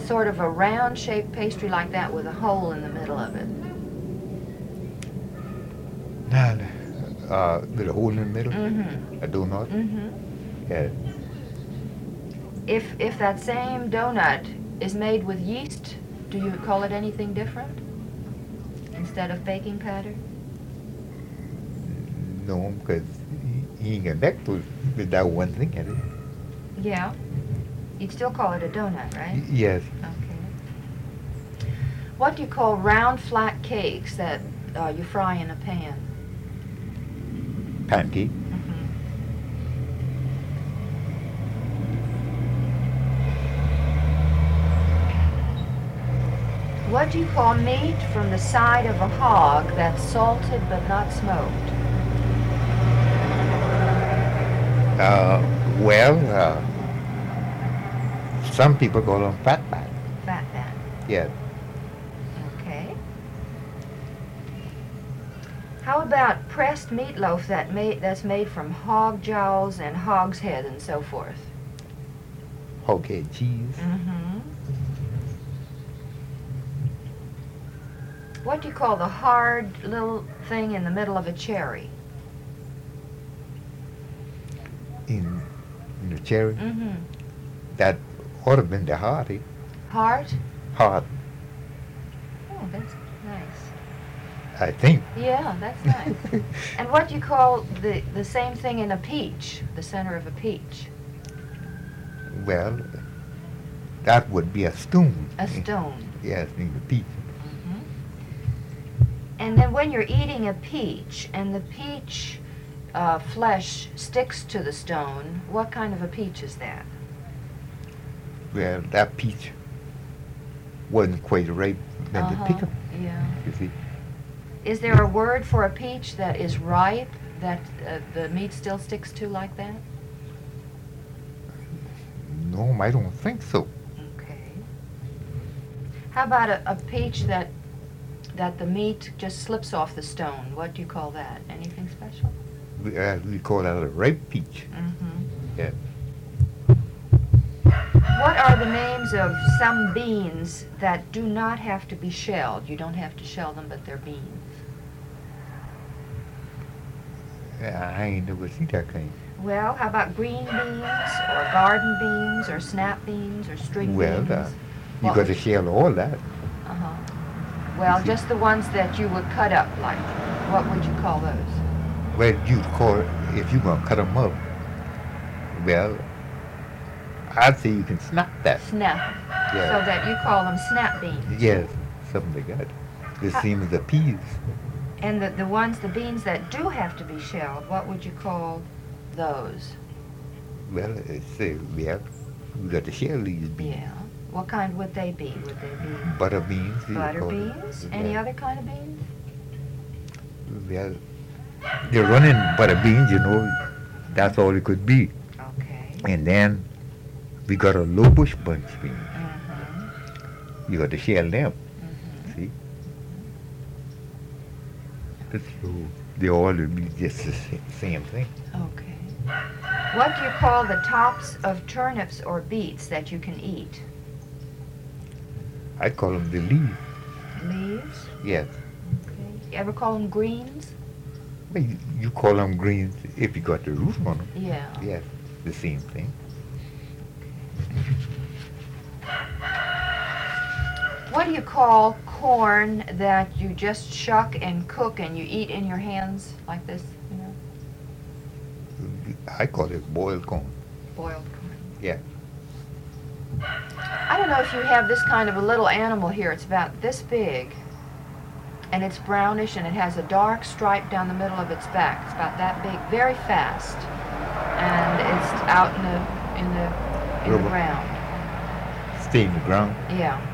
sort of a round-shaped pastry like that with a hole in the middle of it? With a hole in the middle? Mm-hmm. A donut? Mm-hmm. Yeah. If that same donut is made with yeast, do you call it anything different instead of baking powder? No, because he ain't got back to with that one thing at it. Yeah. You'd still call it a donut, right? Yes. Okay. What do you call round, flat cakes that you fry in a pan? Pancake. Mm-hmm. What do you call meat from the side of a hog that's salted but not smoked? Some people call them fatback. Fatback. Yes. Okay. How about pressed meatloaf that's made from hog jowls and hog's head and so forth? Hoghead cheese. Mm-hmm. What do you call the hard little thing in the middle of a cherry? In the cherry. Mm-hmm. That ought to have been the hearty. Heart? Heart, Oh, that's nice. I think. Yeah, that's nice. And what do you call the same thing in a peach, the center of a peach? Well, that would be a stone. A stone. Yes, in the peach. Mm-hmm. And then when you're eating a peach and the peach flesh sticks to the stone, what kind of a peach is that? Well, that peach wasn't quite ripe then to pick up, Yeah. you see. Is there a word for a peach that is ripe that the meat still sticks to like that? No, I don't think so. Okay. How about a peach that the meat just slips off the stone? What do you call that? Anything special? We call that a ripe peach. Mm-hmm. Yeah. What are the names of some beans that do not have to be shelled? You don't have to shell them, but they're beans. I ain't never seen that kind. Well, how about green beans, or garden beans, or snap beans, or string Well, beans? you What got to would- shell all that. Uh-huh. Well, just the ones that you would cut up, like, what would you call those? Well, you'd call it, if you're going to cut them up, well, I'd say you can snap that. Snap. Yeah. So that you call them snap beans. Yes, something like that. The same as the peas. And the beans that do have to be shelled, what would you call those? Well, we got to shell these beans. Yeah. What kind would they be? Would they be Butter beans. we butter call it. beans? Any Yeah. other kind of beans? Well, they're running butter beans, you know. That's all it could be. Okay. And then we got a low bush bunch bean. Mm-hmm. You got to shell them. Mm-hmm. See? So they all would be just the same thing. Okay. What do you call the tops of turnips or beets that you can eat? I call them the leaves. Leaves? Yes. Okay. You ever call them greens? Well, you call them greens if you got the root on them. Yeah. Yes, the same thing. What do you call corn that you just shuck and cook and you eat in your hands like this, you know? I call it boiled corn. Boiled corn. Yeah. I don't know if you have this kind of a little animal here. It's about this big, and it's brownish, and it has a dark stripe down the middle of its back. It's about that big, very fast, and it's out in the Rubber. ground. Stay in the ground. Yeah.